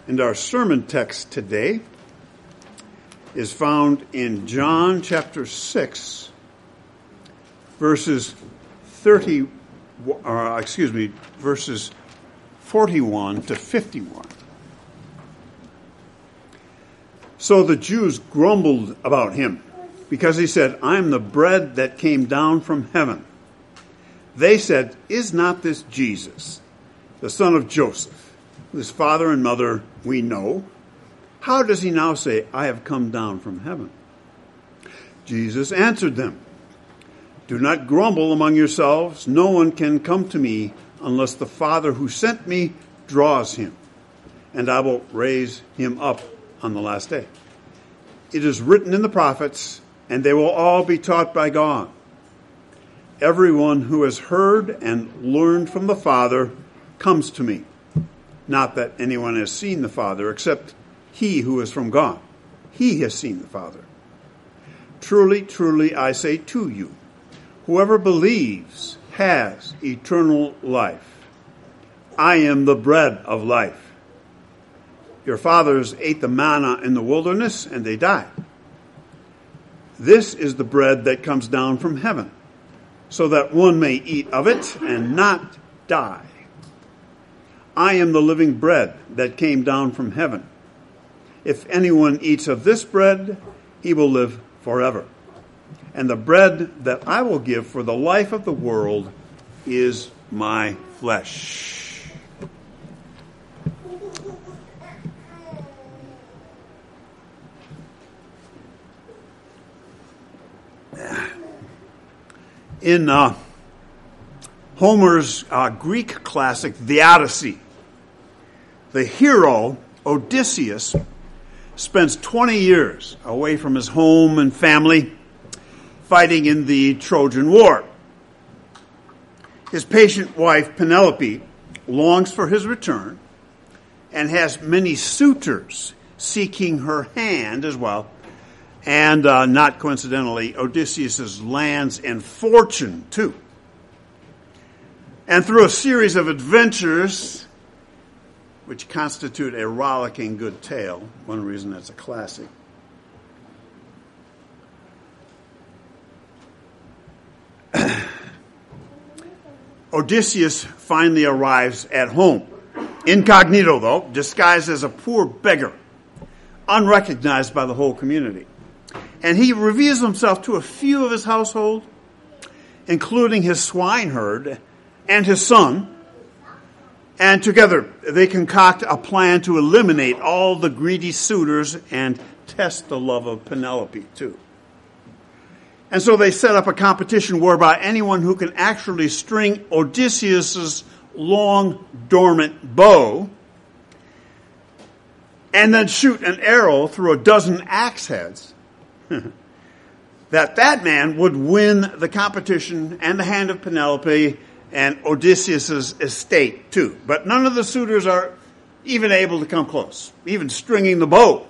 And our sermon text today is found in John chapter 6, verses 41 to 51. So the Jews grumbled about him because he said, "I am the bread that came down from heaven." They said, "Is not this Jesus, the son of Joseph? His father and mother we know. How does he now say, 'I have come down from heaven'?" Jesus answered them, "Do not grumble among yourselves. No one can come to me unless the Father who sent me draws him, and I will raise him up on the last day. It is written in the prophets, and they will all be taught by God. Everyone who has heard and learned from the Father comes to me. Not that anyone has seen the Father, except he who is from God. He has seen the Father. Truly, truly, I say to you, whoever believes has eternal life. I am the bread of life. Your fathers ate the manna in the wilderness, and they died. This is the bread that comes down from heaven, so that one may eat of it and not die. I am the living bread that came down from heaven. If anyone eats of this bread, he will live forever. And the bread that I will give for the life of the world is my flesh." In Homer's Greek classic, The Odyssey, the hero, Odysseus, spends 20 years away from his home and family, fighting in the Trojan War. His patient wife, Penelope, longs for his return and has many suitors seeking her hand as well. And not coincidentally, Odysseus' lands and fortune, too. And through a series of adventures, which constitute a rollicking good tale, one reason it's a classic, Odysseus finally arrives at home. Incognito, though, disguised as a poor beggar, unrecognized by the whole community. And he reveals himself to a few of his household, including his swineherd and his son. And together they concoct a plan to eliminate all the greedy suitors and test the love of Penelope, too. And so they set up a competition whereby anyone who can actually string Odysseus' long, dormant bow and then shoot an arrow through a dozen axe heads, that man would win the competition and the hand of Penelope and Odysseus' estate, too. But none of the suitors are even able to come close, even stringing the bow.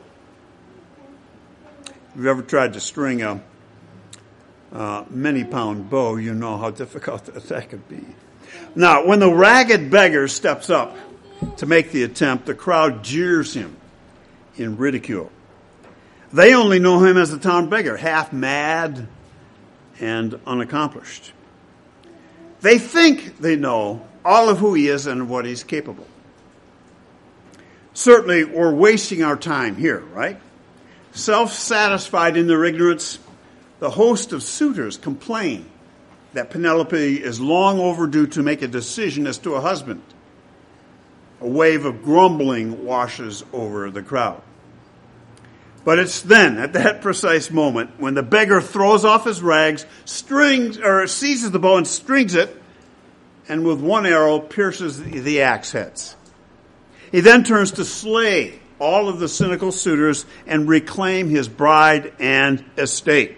If you've ever tried to string a many-pound bow, you know how difficult that could be. Now, when the ragged beggar steps up to make the attempt, the crowd jeers him in ridicule. They only know him as the town beggar, half mad and unaccomplished. They think they know all of who he is and what he's capable. Certainly, we're wasting our time here, right? Self-satisfied in their ignorance, the host of suitors complain that Penelope is long overdue to make a decision as to a husband. A wave of grumbling washes over the crowd. But it's then, at that precise moment, when the beggar throws off his rags, seizes the bow and strings it, and with one arrow pierces the axe heads. He then turns to slay all of the cynical suitors and reclaim his bride and estate.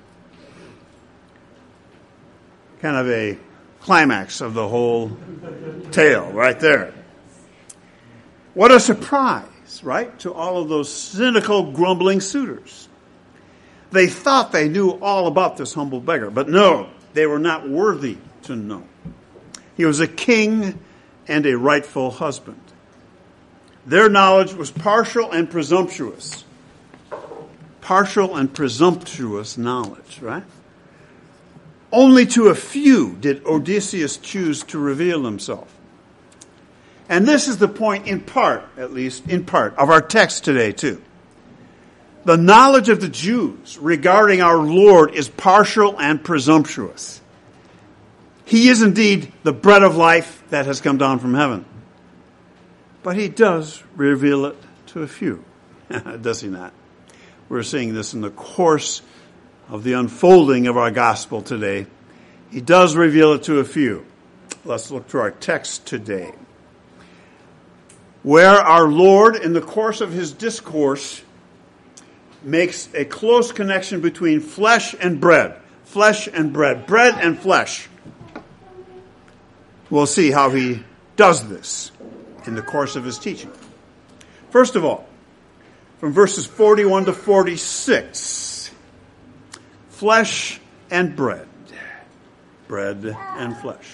Kind of a climax of the whole tale right there. What a surprise, right, to all of those cynical, grumbling suitors. They thought they knew all about this humble beggar, but no, they were not worthy to know. He was a king and a rightful husband. Their knowledge was partial and presumptuous. Partial and presumptuous knowledge, right? Only to a few did Odysseus choose to reveal himself. And this is the point, in part, at least, in part, of our text today, too. The knowledge of the Jews regarding our Lord is partial and presumptuous. He is indeed the bread of life that has come down from heaven. But he does reveal it to a few. Does he not? We're seeing this in the course of the unfolding of our gospel today. He does reveal it to a few. Let's look to our text today, where our Lord, in the course of his discourse, makes a close connection between flesh and bread. Flesh and bread. Bread and flesh. We'll see how he does this in the course of his teaching. First of all, from verses 41 to 46, flesh and bread. Bread and flesh.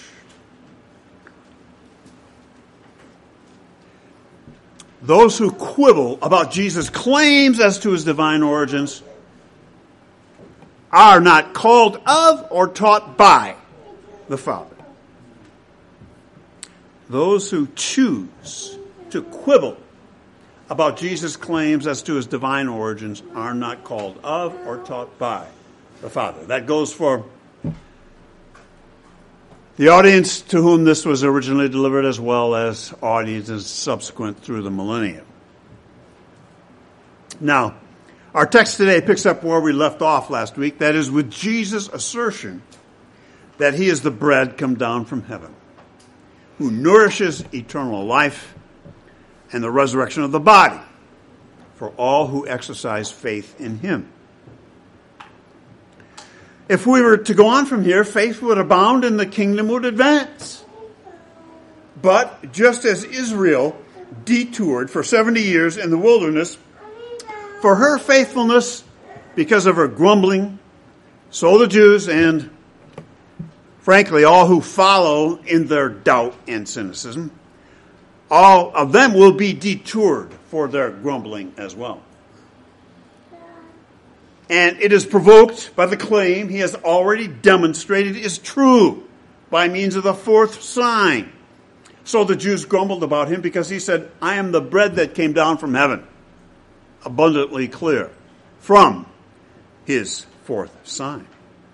Those who quibble about Jesus' claims as to his divine origins are not called of or taught by the Father. Those who choose to quibble about Jesus' claims as to his divine origins are not called of or taught by the Father. That goes for the audience to whom this was originally delivered, as well as audiences subsequent through the millennium. Now, our text today picks up where we left off last week. That is with Jesus' assertion that he is the bread come down from heaven, who nourishes eternal life and the resurrection of the body for all who exercise faith in him. If we were to go on from here, faith would abound and the kingdom would advance. But just as Israel detoured for 70 years in the wilderness for her faithfulness because of her grumbling, so the Jews and, frankly, all who follow in their doubt and cynicism, all of them will be detoured for their grumbling as well. And it is provoked by the claim he has already demonstrated is true by means of the fourth sign. So the Jews grumbled about him because he said, I am the bread that came down from heaven. Abundantly clear from his fourth sign.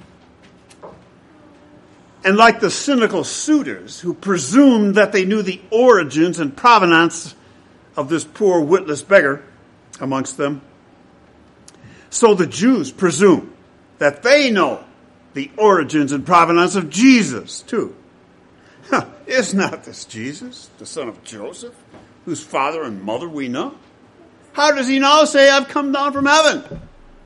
And like the cynical suitors who presumed that they knew the origins and provenance of this poor witless beggar amongst them, so the Jews presume that they know the origins and provenance of Jesus, too. Is not this Jesus, the son of Joseph, whose father and mother we know? How does he now say, I've come down from heaven?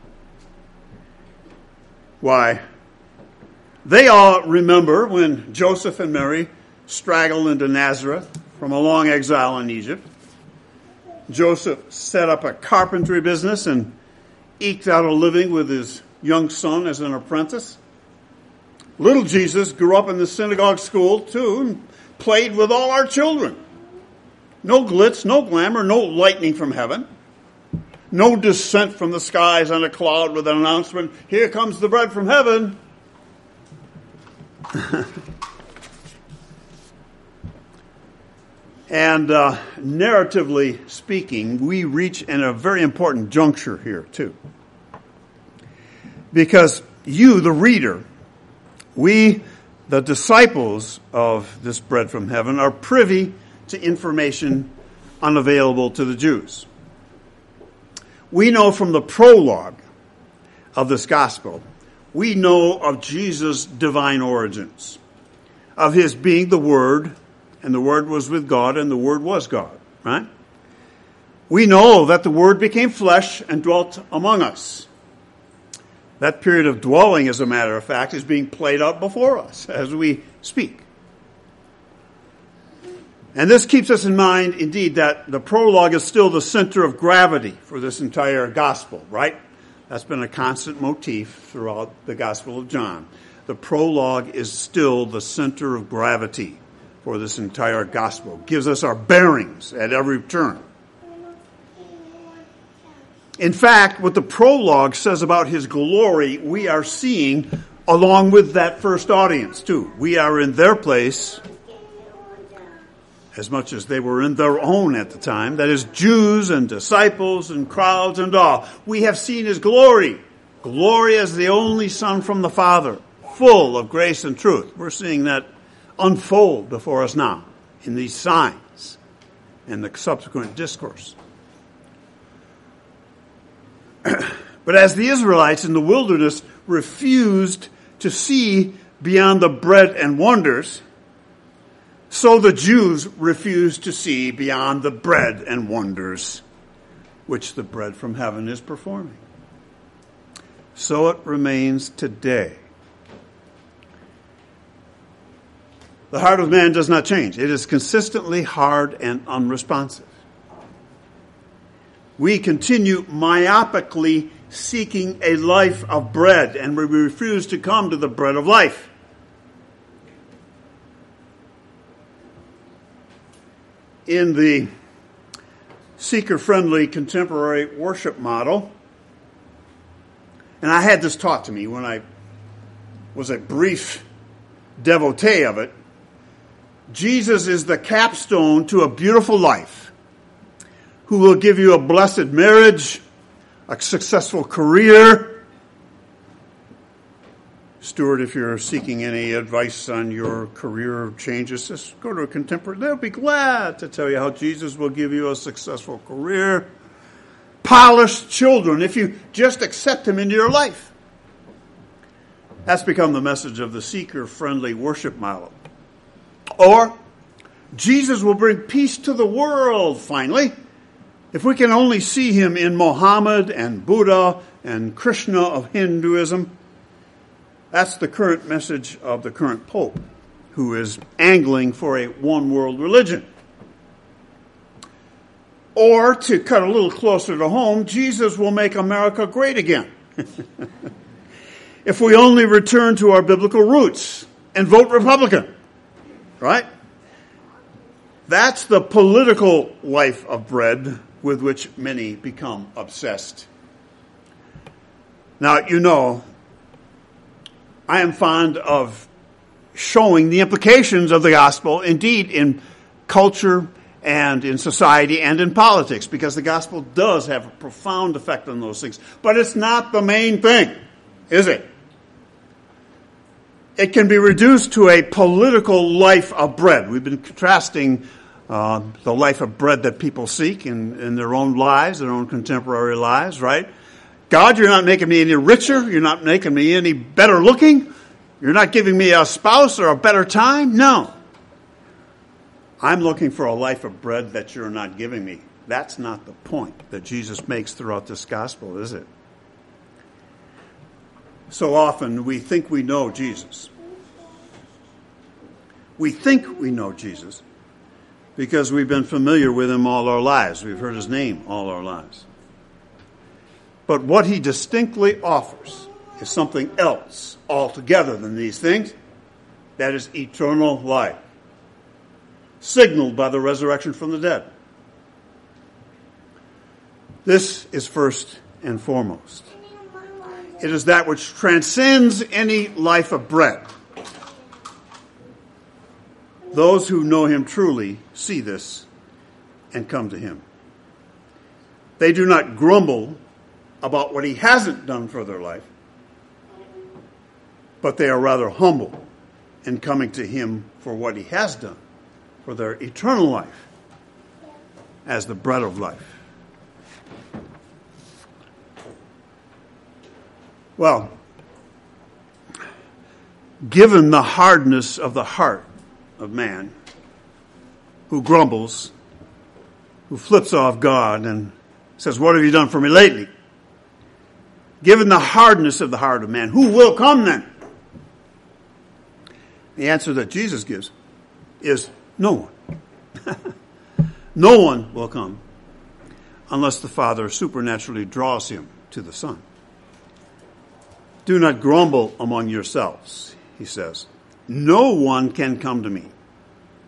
Why, they all remember when Joseph and Mary straggled into Nazareth from a long exile in Egypt. Joseph set up a carpentry business and eked out a living with his young son as an apprentice. Little Jesus grew up in the synagogue school, too, and played with all our children. No glitz, no glamour, no lightning from heaven. No descent from the skies on a cloud with an announcement, here comes the bread from heaven. And narratively speaking, we reach in a very important juncture here, too. Because you, the reader, we, the disciples of this bread from heaven, are privy to information unavailable to the Jews. We know from the prologue of this gospel, we know of Jesus' divine origins, of his being the Word, and the Word was with God, and the Word was God, right? We know that the Word became flesh and dwelt among us. That period of dwelling, as a matter of fact, is being played out before us as we speak. And this keeps us in mind, indeed, that the prologue is still the center of gravity for this entire gospel, right? That's been a constant motif throughout the Gospel of John. The prologue is still the center of gravity for this entire gospel. It gives us our bearings at every turn. In fact, what the prologue says about his glory, we are seeing along with that first audience too. We are in their place as much as they were in their own at the time. That is, Jews and disciples and crowds and all. We have seen his glory. Glory as the only Son from the Father, full of grace and truth. We're seeing that unfold before us now in these signs and the subsequent discourse. But as the Israelites in the wilderness refused to see beyond the bread and wonders, so the Jews refused to see beyond the bread and wonders which the bread from heaven is performing. So it remains today. The heart of man does not change. It is consistently hard and unresponsive. We continue myopically seeking a life of bread, and we refuse to come to the bread of life. In the seeker-friendly contemporary worship model, and I had this taught to me when I was a brief devotee of it, Jesus is the capstone to a beautiful life, who will give you a blessed marriage, a successful career. Stuart, if you're seeking any advice on your career changes, just go to a contemporary. They'll be glad to tell you how Jesus will give you a successful career. Polished children, if you just accept him into your life. That's become the message of the seeker-friendly worship model. Or, Jesus will bring peace to the world, finally. If we can only see him in Mohammed and Buddha and Krishna of Hinduism, that's the current message of the current Pope, who is angling for a one-world religion. Or, to cut a little closer to home, Jesus will make America great again. If we only return to our biblical roots and vote Republican, right? That's the political life of bread with which many become obsessed. Now, you know, I am fond of showing the implications of the gospel, indeed, in culture and in society and in politics, because the gospel does have a profound effect on those things. But it's not the main thing, is it? It can be reduced to a political life of bread. We've been contrasting the life of bread that people seek in their own lives, their own contemporary lives, right? God, you're not making me any richer. You're not making me any better looking. You're not giving me a spouse or a better time. No. I'm looking for a life of bread that you're not giving me. That's not the point that Jesus makes throughout this gospel, is it? So often we think we know Jesus. We think we know Jesus because we've been familiar with him all our lives. We've heard his name all our lives. But what he distinctly offers is something else altogether than these things. That is eternal life, signaled by the resurrection from the dead. This is first and foremost. It is that which transcends any life of bread. Those who know him truly see this and come to him. They do not grumble about what he hasn't done for their life, but they are rather humble in coming to him for what he has done for their eternal life as the bread of life. Well, given the hardness of the heart of man, who grumbles, who flips off God and says, "What have you done for me lately?" Given the hardness of the heart of man, who will come then? The answer that Jesus gives is no one. No one will come unless the Father supernaturally draws him to the Son. Do not grumble among yourselves, he says. No one can come to me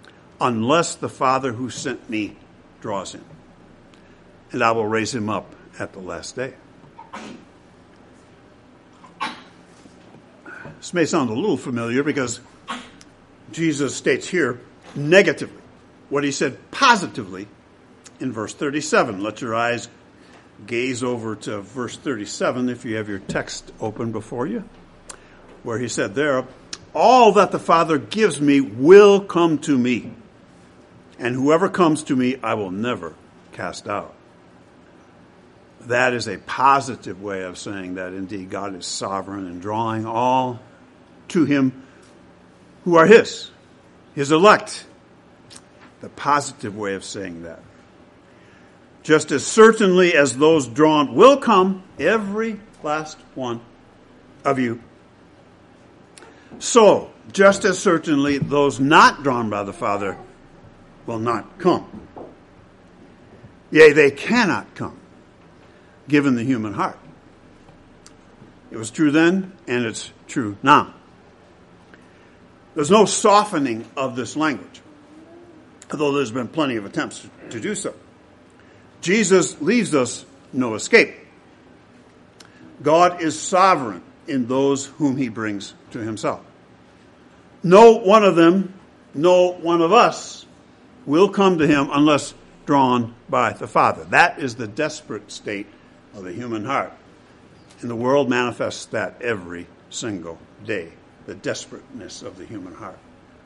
unless the Father who sent me draws him, and I will raise him up at the last day. This may sound a little familiar because Jesus states here negatively what he said positively in verse 37. Let your eyes gaze over to verse 37 if you have your text open before you, where he said there, all that the Father gives me will come to me, and whoever comes to me I will never cast out. That is a positive way of saying that indeed God is sovereign and drawing all to him who are his elect. The positive way of saying that. Just as certainly as those drawn will come, every last one of you, so just as certainly those not drawn by the Father will not come. Yea, they cannot come, given the human heart. It was true then, and it's true now. There's no softening of this language, although there's been plenty of attempts to do so. Jesus leaves us no escape. God is sovereign in those whom he brings to himself. No one of them, no one of us will come to him unless drawn by the Father. That is the desperate state of the human heart. And the world manifests that every single day, the desperateness of the human heart.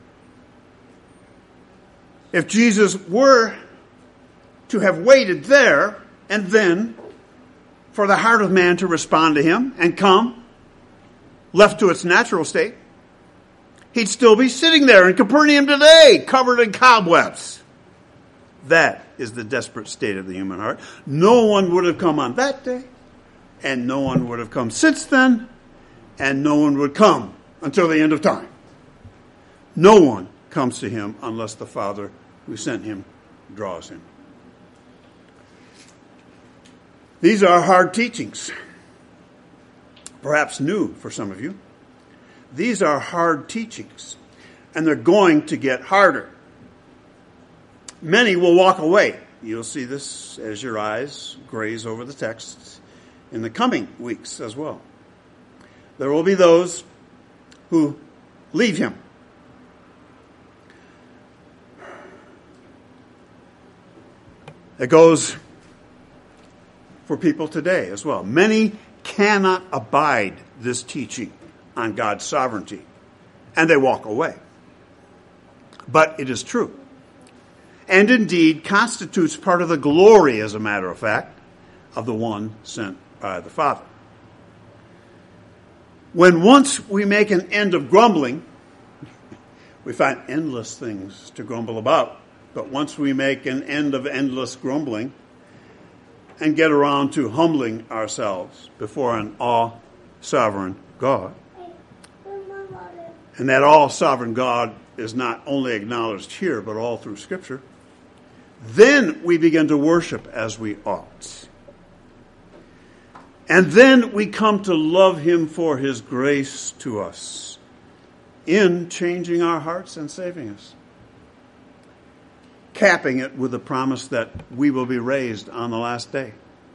If Jesus were to have waited there and then for the heart of man to respond to him and come, left to its natural state, he'd still be sitting there in Capernaum today, covered in cobwebs. That is the desperate state of the human heart. No one would have come on that day, and no one would have come since then, and no one would come until the end of time. No one comes to him unless the Father who sent him draws him. These are hard teachings, perhaps new for some of you. These are hard teachings, and they're going to get harder. Many will walk away. You'll see this as your eyes graze over the texts in the coming weeks as well. There will be those who leave him. It goes for people today as well. Many cannot abide this teaching on God's sovereignty, and they walk away. But it is true, and indeed constitutes part of the glory, as a matter of fact, of the one sent by the Father. When once we make an end of grumbling, we find endless things to grumble about. But once we make an end of endless grumbling and get around to humbling ourselves before an all-sovereign God, and that all-sovereign God is not only acknowledged here, but all through Scripture, then we begin to worship as we ought. And then we come to love him for his grace to us in changing our hearts and saving us. Capping it with the promise that we will be raised on the last day.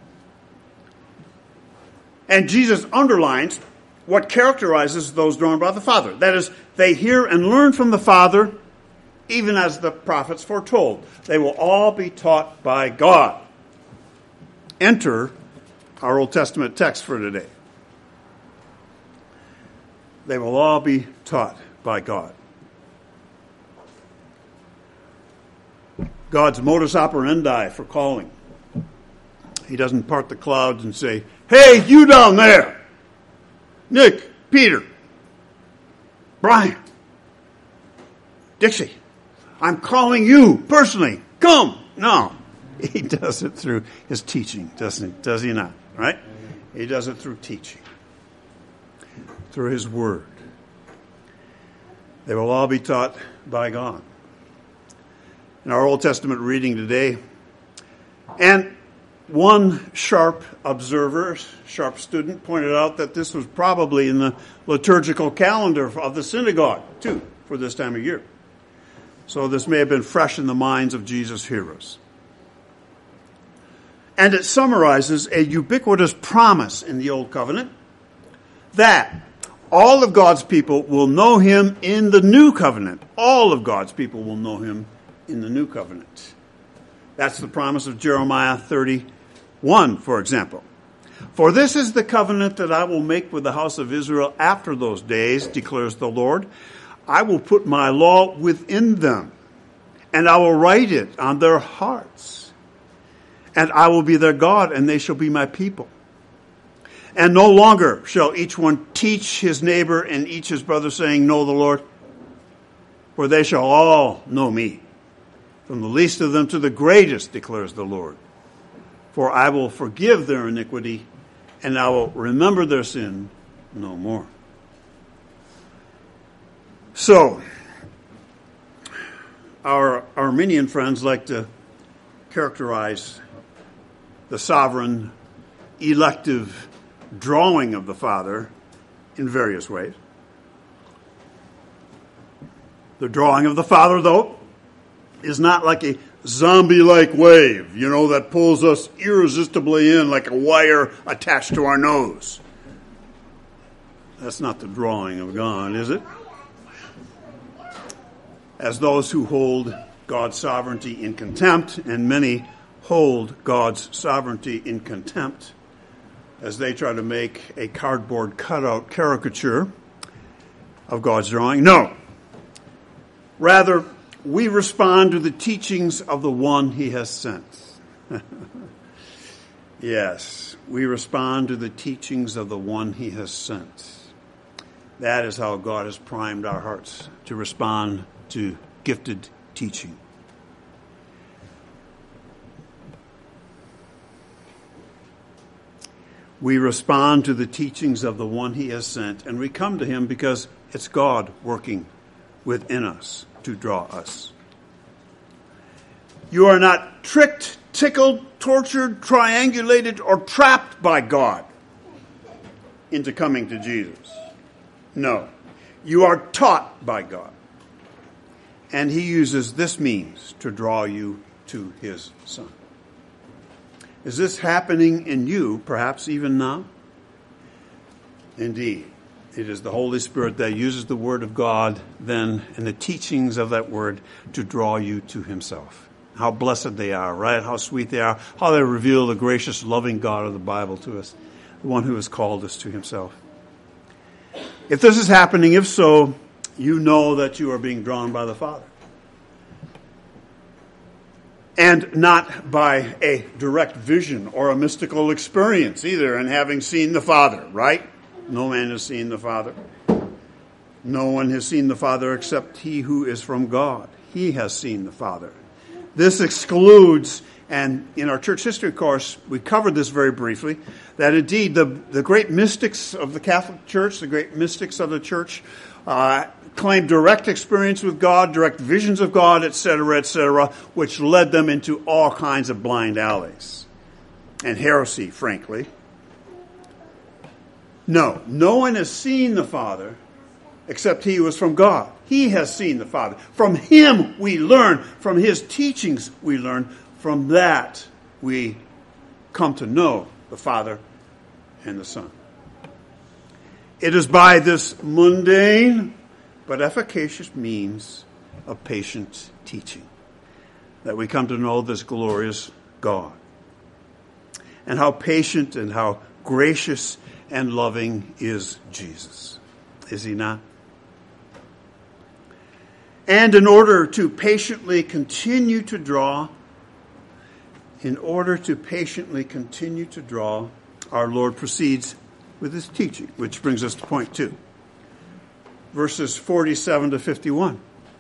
And Jesus underlines what characterizes those drawn by the Father. That is, they hear and learn from the Father, even as the prophets foretold. They will all be taught by God. Enter our Old Testament text for today. They will all be taught by God. God's modus operandi for calling. He doesn't part the clouds and say, "Hey, you down there! Nick, Peter, Brian, Dixie, I'm calling you personally. Come!" No. He does it through his teaching, doesn't he? Does he not? Right? He does it through teaching. Through his word. They will all be taught by God. In our Old Testament reading today, and one sharp observer, sharp student, pointed out that this was probably in the liturgical calendar of the synagogue, too, for this time of year. So this may have been fresh in the minds of Jesus' hearers. And it summarizes a ubiquitous promise in the Old Covenant that all of God's people will know him in the New Covenant. All of God's people will know him in the New Covenant. That's the promise of Jeremiah 31, for example. For this is the covenant that I will make with the house of Israel after those days, declares the Lord. I will put my law within them, and I will write it on their hearts. And I will be their God, and they shall be my people. And no longer shall each one teach his neighbor and each his brother, saying, Know the Lord. For they shall all know me, from the least of them to the greatest, declares the Lord. For I will forgive their iniquity, and I will remember their sin no more. So, our Arminian friends like to characterize the sovereign, elective drawing of the Father in various ways. The drawing of the Father, though, is not like a zombie-like wave, that pulls us irresistibly in like a wire attached to our nose. That's not the drawing of God, is it? As those who hold God's sovereignty in contempt, and many hold God's sovereignty in contempt as they try to make a cardboard cutout caricature of God's drawing. No. Rather, we respond to the teachings of the one he has sent. Yes, we respond to the teachings of the one he has sent. That is how God has primed our hearts to respond to gifted teaching. We respond to the teachings of the one he has sent, and we come to him because it's God working within us to draw us. You are not tricked, tickled, tortured, triangulated, or trapped by God into coming to Jesus. No. You are taught by God. And he uses this means to draw you to his Son. Is this happening in you, perhaps even now? Indeed. It is the Holy Spirit that uses the Word of God then and the teachings of that Word to draw you to himself. How blessed they are, right? How sweet they are. How they reveal the gracious, loving God of the Bible to us. The one who has called us to himself. If this is happening, if so, you know that you are being drawn by the Father. And not by a direct vision or a mystical experience either, and having seen the Father, right? No man has seen the Father. No one has seen the Father except he who is from God. He has seen the Father. This excludes, and in our church history course, we covered this very briefly, that indeed the great mystics of the Catholic Church, the great mystics of the church, claimed direct experience with God, direct visions of God, etc., which led them into all kinds of blind alleys and heresy, frankly. No one has seen the Father except he who is from God. He has seen the Father. From him we learn, from his teachings we learn, from that we come to know the Father and the Son. It is by this mundane but efficacious means of patient teaching that we come to know this glorious God. And how patient and how gracious and loving is Jesus. Is he not? And in order to patiently continue to draw, our Lord proceeds with his teaching, which brings us to point 2. Verses 47 to 51.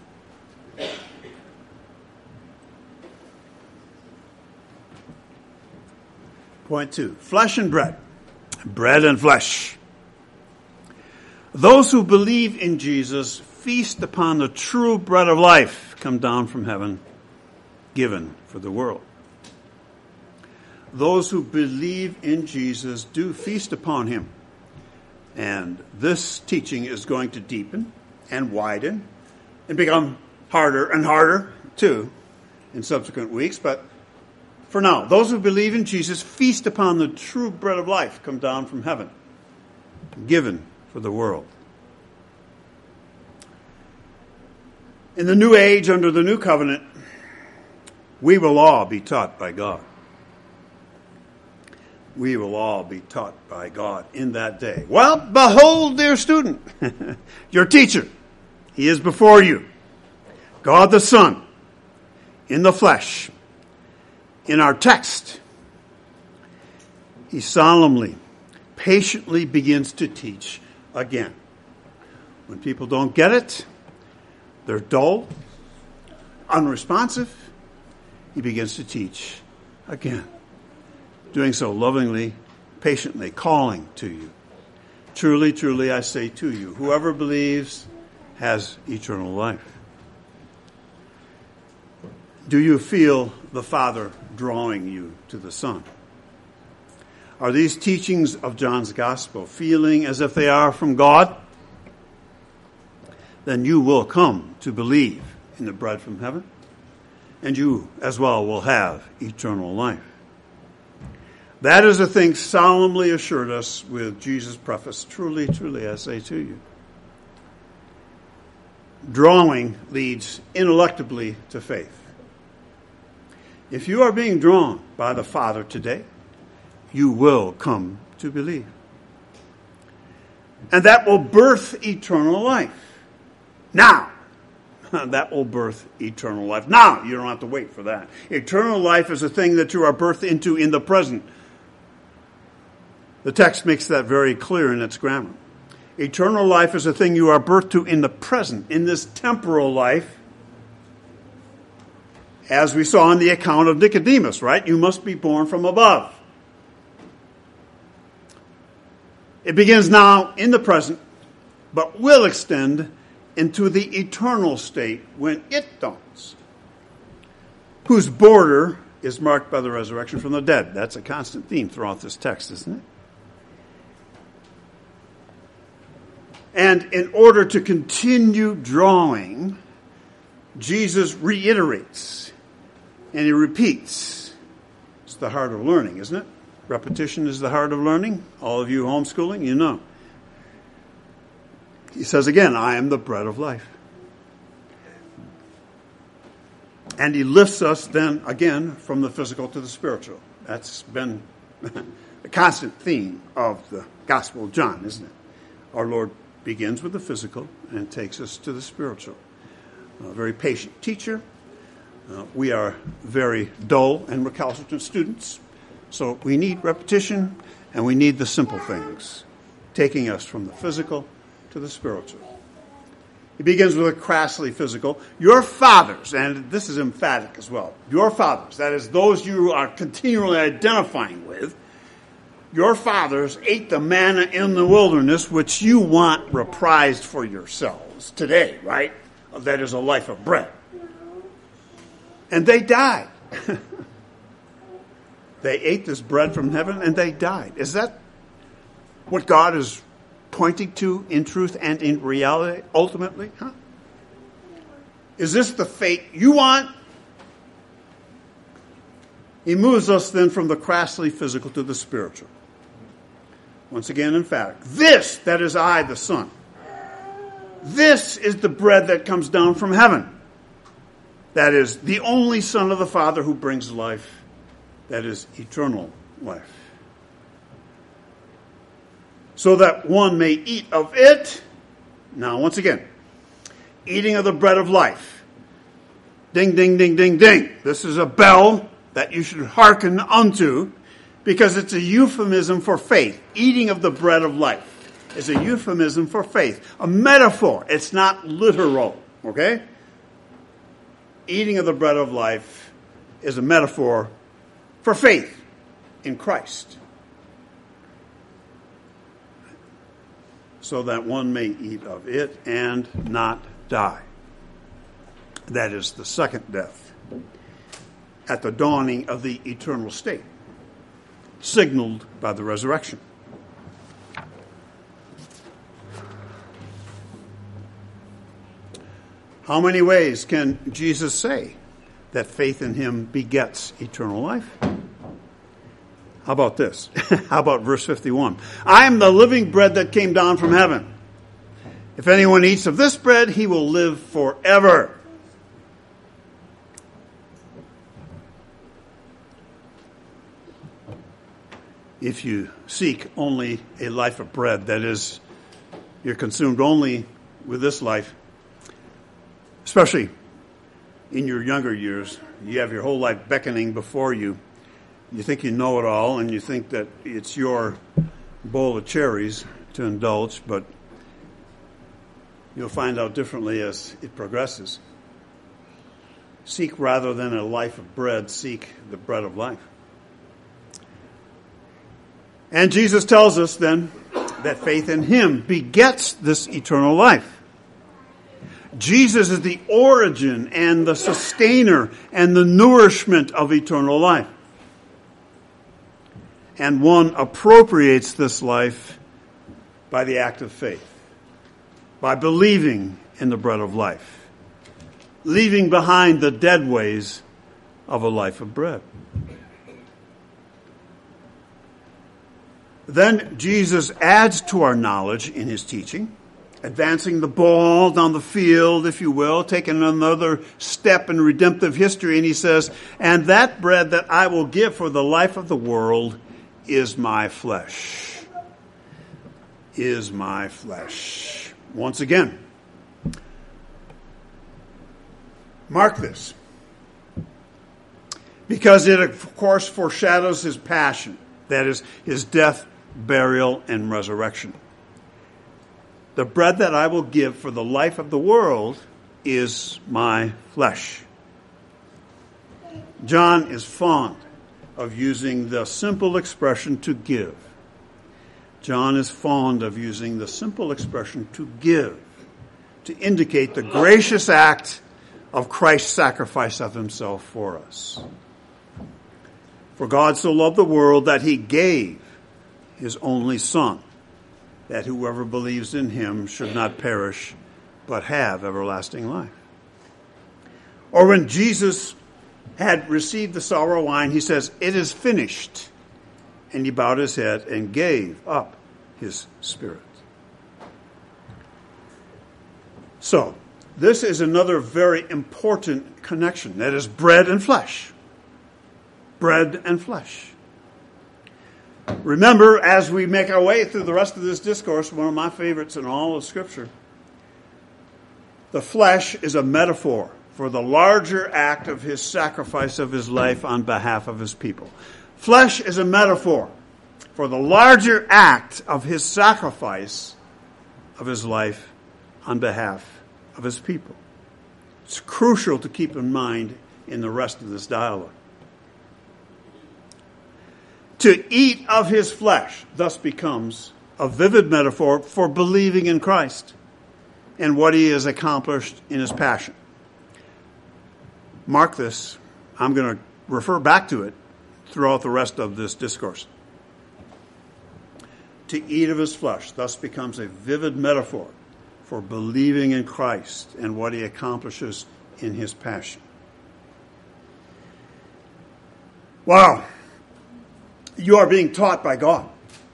Point 2. Flesh and bread. Bread and flesh. Those who believe in Jesus feast upon the true bread of life come down from heaven, given for the world. Those who believe in Jesus do feast upon him. And this teaching is going to deepen and widen and become harder and harder, too, in subsequent weeks. But For now, those who believe in Jesus feast upon the true bread of life come down from heaven, given for the world. In the new age, under the new covenant, we will all be taught by God. We will all be taught by God in that day. Well, behold, dear student, your teacher. He is before you. God the Son, in the flesh. In our text, he solemnly, patiently begins to teach again. When people don't get it, they're dull, unresponsive, he begins to teach again. Doing so lovingly, patiently, calling to you. Truly, truly, I say to you, whoever believes has eternal life. Do you feel the Father drawing you to the Son? Are these teachings of John's Gospel feeling as if they are from God? Then you will come to believe in the bread from heaven, and you as well will have eternal life. That is a thing solemnly assured us with Jesus' preface, truly, truly, I say to you. Drawing leads ineluctably to faith. If you are being drawn by the Father today, you will come to believe. And that will birth eternal life. Now, that will birth eternal life. Now, you don't have to wait for that. Eternal life is a thing that you are birthed into in the present. The text makes that very clear in its grammar. Eternal life is a thing you are birthed to in the present, in this temporal life. As we saw in the account of Nicodemus, right? You must be born from above. It begins now in the present, but will extend into the eternal state when it dawns, whose border is marked by the resurrection from the dead. That's a constant theme throughout this text, isn't it? And in order to continue drawing, Jesus reiterates and he repeats. It's the heart of learning, isn't it? Repetition is the heart of learning. All of you homeschooling, you know. He says again, I am the bread of life. And he lifts us then again from the physical to the spiritual. That's been a constant theme of the Gospel of John, isn't it? Our Lord begins with the physical and takes us to the spiritual. A very patient teacher. We are very dull and recalcitrant students, so we need repetition and we need the simple things, taking us from the physical to the spiritual. He begins with a crassly physical. Your fathers, and this is emphatic as well, your fathers, that is those you are continually identifying with, your fathers ate the manna in the wilderness, which you want reprised for yourselves today, right? That is a life of bread. And they died. They ate this bread from heaven and they died. Is that what God is pointing to in truth and in reality ultimately? Huh? Is this the fate you want? He moves us then from the crassly physical to the spiritual. Once again, emphatic. This, that is I, the Son. This is the bread that comes down from heaven. That is the only Son of the Father who brings life. That is eternal life. So that one may eat of it. Now, once again, eating of the bread of life. Ding, ding, ding, ding, ding. This is a bell that you should hearken unto because it's a euphemism for faith. Eating of the bread of life is a euphemism for faith. A metaphor. It's not literal. Okay? Eating of the bread of life is a metaphor for faith in Christ. So that one may eat of it and not die. That is the second death at the dawning of the eternal state, signaled by the resurrection. How many ways can Jesus say, that faith in him begets eternal life. How about this? How about verse 51? I am the living bread that came down from heaven. If anyone eats of this bread, he will live forever. If you seek only a life of bread, that is, you're consumed only with this life, especially in your younger years, you have your whole life beckoning before you. You think you know it all, and you think that it's your bowl of cherries to indulge, but you'll find out differently as it progresses. Seek rather than a life of bread, seek the bread of life. And Jesus tells us then that faith in him begets this eternal life. Jesus is the origin and the sustainer and the nourishment of eternal life. And one appropriates this life by the act of faith, by believing in the bread of life, leaving behind the dead ways of a life of bread. Then Jesus adds to our knowledge in his teaching, advancing the ball down the field, if you will, taking another step in redemptive history, and he says, and that bread that I will give for the life of the world is my flesh. Is my flesh. Once again, mark this, because it, of course, foreshadows his passion, that is, his death, burial, and resurrection. The bread that I will give for the life of the world is my flesh. John is fond of using the simple expression to give. John is fond of using the simple expression to give, to indicate the gracious act of Christ's sacrifice of himself for us. For God so loved the world that he gave his only Son, that whoever believes in him should not perish, but have everlasting life. Or when Jesus had received the sour wine, he says, it is finished. And he bowed his head and gave up his spirit. So, this is another very important connection. That is bread and flesh. Bread and flesh. Remember, as we make our way through the rest of this discourse, one of my favorites in all of Scripture, the flesh is a metaphor for the larger act of his sacrifice of his life on behalf of his people. Flesh is a metaphor for the larger act of his sacrifice of his life on behalf of his people. It's crucial to keep in mind in the rest of this dialogue. To eat of his flesh thus becomes a vivid metaphor for believing in Christ and what he has accomplished in his passion. Mark this. I'm going to refer back to it throughout the rest of this discourse. To eat of his flesh thus becomes a vivid metaphor for believing in Christ and what he accomplishes in his passion. Wow. You are being taught by God.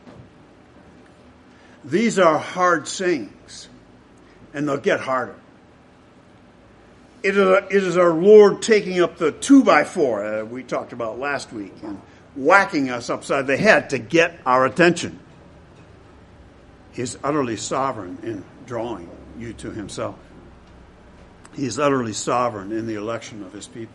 These are hard sayings, and they'll get harder. It is our Lord taking up the 2x4 we talked about last week and whacking us upside the head to get our attention. He is utterly sovereign in drawing you to himself. He is utterly sovereign in the election of his people.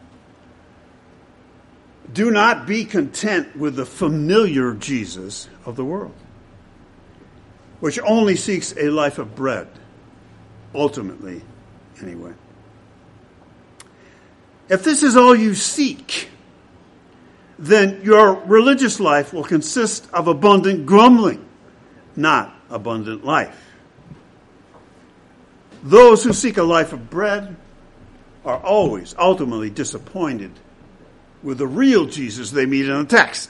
Do not be content with the familiar Jesus of the world, which only seeks a life of bread, ultimately, anyway. If this is all you seek, then your religious life will consist of abundant grumbling, not abundant life. Those who seek a life of bread are always ultimately disappointed with the real Jesus they meet in the text.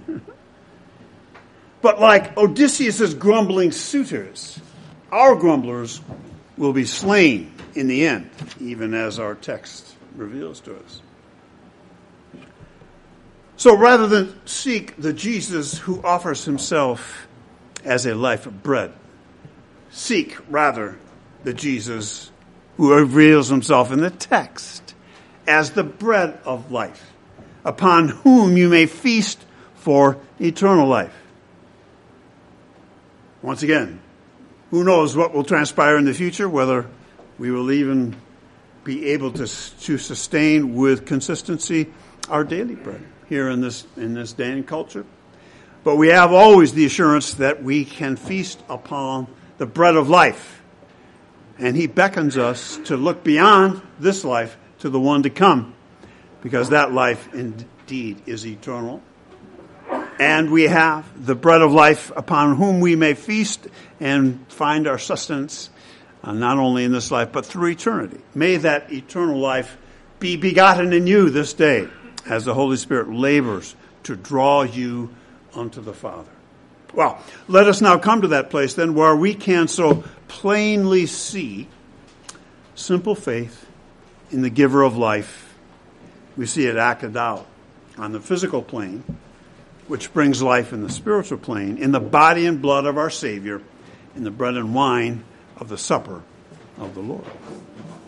But like Odysseus' grumbling suitors, our grumblers will be slain in the end, even as our text reveals to us. So rather than seek the Jesus who offers himself as a life of bread, seek rather the Jesus who reveals himself in the text as the bread of life, upon whom you may feast for eternal life. Once again, who knows what will transpire in the future, whether we will even be able to sustain with consistency our daily bread here in this day and culture. But we have always the assurance that we can feast upon the bread of life. And he beckons us to look beyond this life to the one to come, because that life indeed is eternal. And we have the bread of life upon whom we may feast and find our sustenance, not only in this life, but through eternity. May that eternal life be begotten in you this day, as the Holy Spirit labors to draw you unto the Father. Well, let us now come to that place then where we can so plainly see simple faith in the giver of life. We see it acted out on the physical plane, which brings life in the spiritual plane, in the body and blood of our Savior, in the bread and wine of the supper of the Lord.